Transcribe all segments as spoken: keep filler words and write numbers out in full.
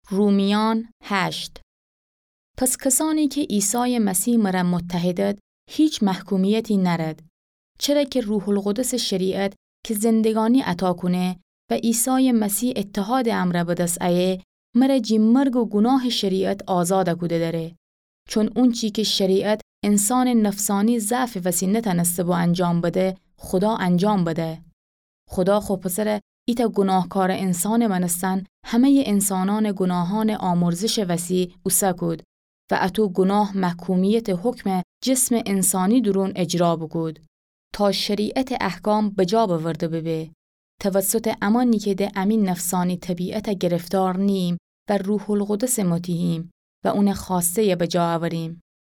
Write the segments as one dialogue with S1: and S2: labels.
S1: رومیان هشت. پس کسانی که عیسی مسیح مرا متحدد هیچ محکومیتی نرد، چرا که روح القدس شریعت که زندگانی عطا کنه و عیسی مسیح اتحاد امر به دست ایه مرا جی مرگ و گناه شریعت آزاد کده داره. چون اون چی که شریعت انسان نفسانی ضعف وسی نتنسته با انجام بده خدا انجام بده. خدا خو پسر ایتا گناهکار انسان منستن همه انسانان گناهان آمرزش وسی اوسا کد و اتو گناه محکومیت حکم جسم انسانی درون اجرا بکد تا شریعت احکام بجا بورده ببه. توسط امانی که ده امین نفسانی طبیعت گرفتار نیم و روح القدس متیهیم و اون خواسته بجا آوریم.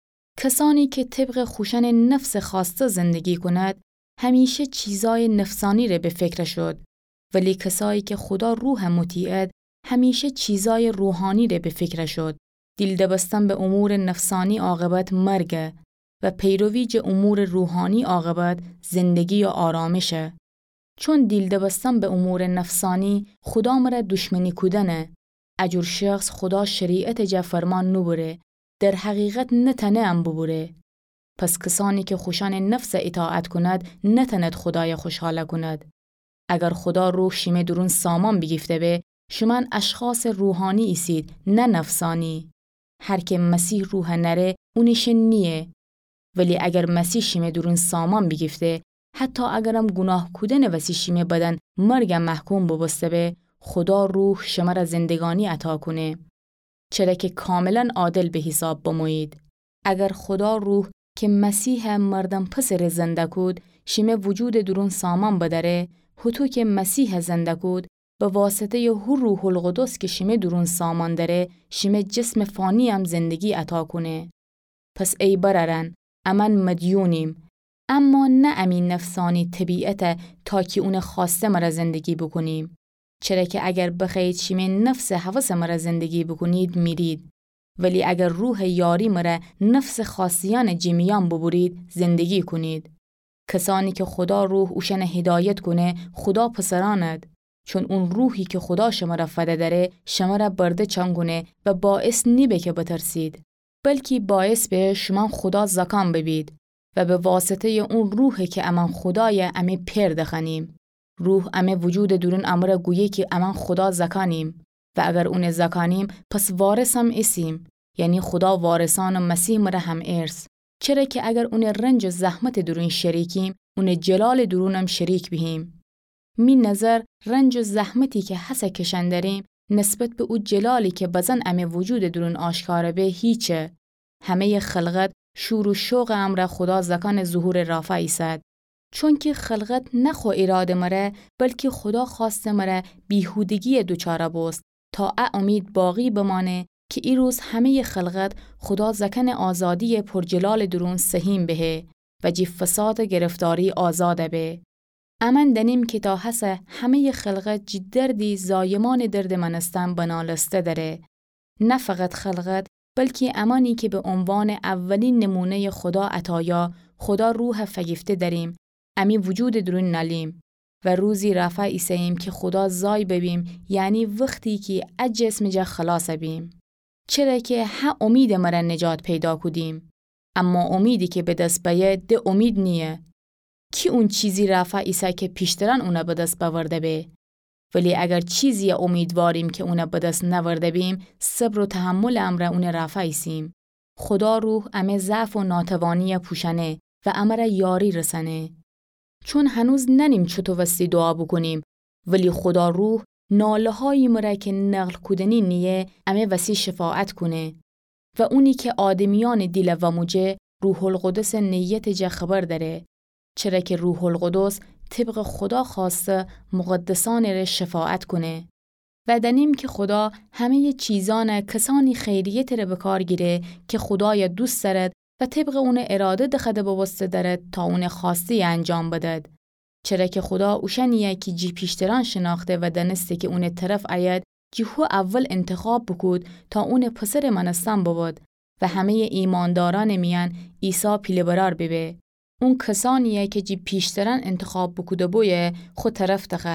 S1: کسانی که طبق خوشن نفس خواسته زندگی کند همیشه چیزای نفسانی رو به فکر شد، ولی کسایی که خدا روح مطیعد همیشه چیزای روحانی رو به فکر شد. دیل دبستن به امور نفسانی عاقبت مرگ و پیرویج امور روحانی عاقبت زندگی و آرامشه. چون دیل دبستن به امور نفسانی خدا مره دشمنی کودنه. اجور شخص خدا شریعت جا فرمان نبوره، در حقیقت نتنه ام ببوره. پس کسانی که خوشان نفس اطاعت کند نتند خدای خوشحاله کند. اگر خدا روح شیمه درون سامان بگیفته به شما اشخاص روحانی ایسید نه نفسانی. هر که مسیح روح نره اونیش نیه. ولی اگر مسیح شیمه درون سامان بگیفته حتی اگرم گناه کودن وسی شیمه بدن مرگم محکوم ببسته به خدا روح شما را زندگانی عطا کنه. چرا که کاملا عادل به حساب بموید. اگر خدا روح که مسیح مردم پسر زنده کود شیمه وجود درون سامان بدره هتو که مسیح زنده کود به واسطه ی هر روح القدس که شیمه درون سامان داره شیمه جسم فانی هم زندگی عطا کنه. پس ای بررن امن مدیونیم اما نه امین نفسانی طبیعت تا که اون خواسته مرا زندگی بکنیم. چرا که اگر بخواید شیمه نفس حوث مرا زندگی بکنید میرید، ولی اگر روح یاری مرا نفس خاصیان جیمیان ببرید زندگی کنید. کسانی که خدا روح اوشن هدایت کنه خدا پسراند، چون اون روحی که خدا شما را فده داره شما را برده چنگونه و باعث نیبه که بترسید، بلکه باعث به شما خدا زکان ببید و به واسطه اون روحی که امان خدای امی پیر دخنیم. روح امی وجود درون امر گویه که امان خدا زکانیم و اگر اون زکانیم پس وارث هم اسیم، یعنی خدا وارثان مسیح مره هم ارث. چرا که اگر اون رنج و زحمت درون شریکیم اون جلال درونم شریک بهیم. می نظر رنج و زحمتی که حسه کشندریم نسبت به او جلالی که بزن امی وجود درون آشکار به هیچه. همه خلقت شور و شوق امر خدا زکان ظهور رافع ایسد. چون که خلقت نخو اراده مره بلکه خدا خواسته مره بیهودگی دوچاره بست تا امید باقی بمانه که ای روز همه خلقت خدا زکن آزادی پرجلال درون سهیم بهه و جی فساد گرفتاری آزاده به. امن دنیم که تا حسه همه خلقت جی دردی زایمان درد منستن بنالسته داره. نه فقط خلقت بلکه امانی که به عنوان اولین نمونه خدا عطایا خدا روح فگفته داریم امی وجود درون نلیم و روزی رفع ایساییم که خدا زای ببیم، یعنی وقتی که از جسم جا خلاص بیم. چرا که ها امید مرا نجات پیدا کدیم، اما امیدی که به دست بیه ده امید نیه. کی اون چیزی رفع ایسا که پیشتران اونا به دست بورده به؟ ولی اگر چیزی امیدواریم که اونا به دست نورده بیم صبر و تحمل امر اون رفع ایسیم. خدا روح امه ضعف و ناتوانی پوشنه و امر یاری رسنه. چون هنوز ننیم چطور وستی دعا بکنیم، ولی خدا روح ناله های مره که نقل کدنی نیه امه وسی شفاعت کنه و اونی که آدمیان دیل و موجه روح القدس نیت جا خبر داره. چرا که روح القدس طبق خدا خواسته مقدسان را شفاعت کنه و دنیم که خدا همه چیزان کسانی خیریت را بکار گیره که خدای دوست دارد و طبق اون اراده دخده بوسته دارد تا اون خواسته انجام بدد. چرا که خدا اوشنیه که جی پیشتران شناخته و دنسته که اون طرف آید جی هو اول انتخاب بکود تا اون پسر منستان بود و همه ایمانداران میان عیسی پیلبرار ببه. اون کسانیه که جی پیشتران انتخاب بکوده بویه خود طرف دخد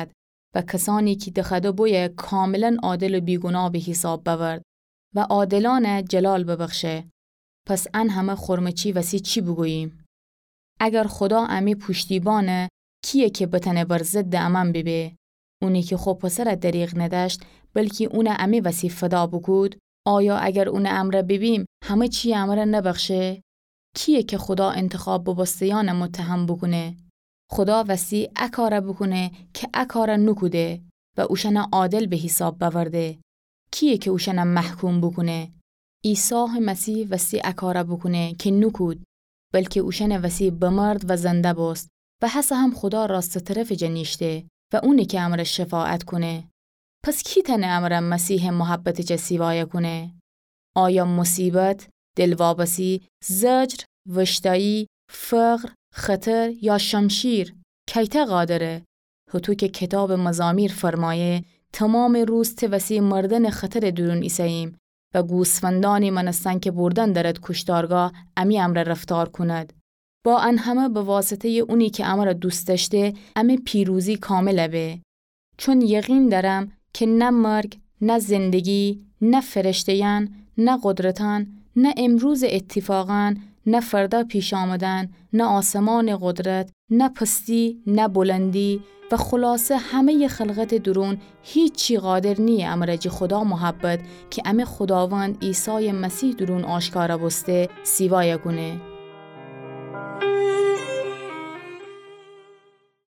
S1: و کسانی که دخده بوی کاملا عادل و بیگناه به حساب بورد و عادلانه جلال ببخشه. پس ان همه خرمچی وسی چی بگوییم؟ اگر خدا امی پشتیبانه کیه که بتنه بر ضد امن ببه؟ اونی که خب پسر دریغ نداشت بلکه اون امی وسی فدا بگود؟ آیا اگر اون امر ببیم همه چی امر نبخشه؟ کیه که خدا انتخاب ببستیان متهم بکنه؟ خدا وسی اکاره بکنه که اکاره نکوده و اوشن عادل به حساب بورده. کیه که اوشن محکوم بکنه؟ عیسی مسیح وسی اکاره بکنه که نکود بلکه اوشن وسی بمرد و زنده باست و حس هم خدا راست طرف جنیشته و اونی که امر شفاعت کنه. پس کی تنه امر مسیح محبت جه سیوایه کنه؟ آیا مصیبت، دلوابسی، زجر، وشتایی، فقر، خطر یا شمشیر کیته قادره؟ هتو که کتاب مزامیر فرمایه تمام روز توسی مردن خطر درون ایساییم و گوسفندانی منستن که بردن درد کشتارگاه امی امر رفتار کند. با ان همه به واسطه اونی که امر دوست داشته امی پیروزی کامله به. چون یقین دارم که نه مرگ، نه زندگی، نه فرشتیان، نه قدرتان، نه امروز اتفاقان، نه فردا پیش آمدن، نه آسمان قدرت، نه پستی، نه بلندی و خلاصه همه خلقت درون هیچی قادر نی امرج خدا محبت که ام خداوند عیسی مسیح درون آشکار بسته سیوای کنه.